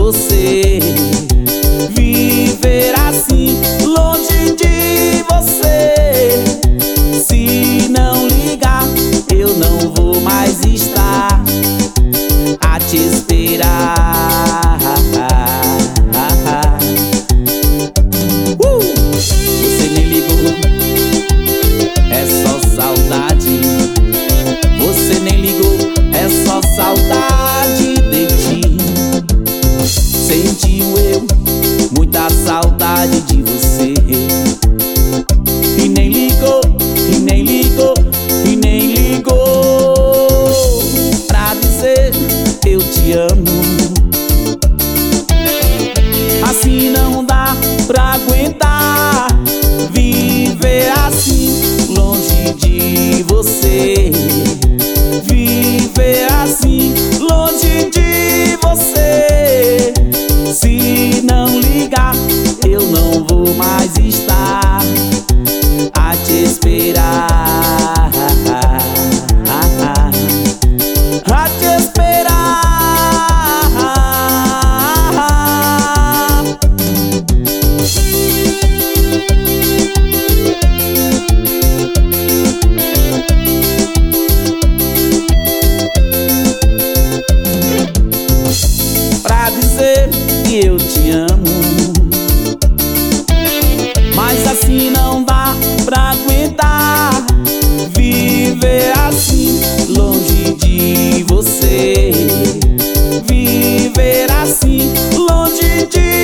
você. Viver assim, longe de você. Se não ligar, eu não vou mais estar a te esperar. Você nem ligou, é só saudade. Você nem ligou, é só saudade de ti. Sentiu eu muita saudade de você. E nem ligou, e nem ligou, e nem ligou pra dizer eu te amo. Assim não dá pra aguentar viver assim, longe de você. Viver assim, longe de você. Se não ligar, eu não vou mais estar a te esperar. A te esperar. Pra dizer que eu te amo. Mas assim não dá pra aguentar viver assim, longe de você. Viver assim, longe de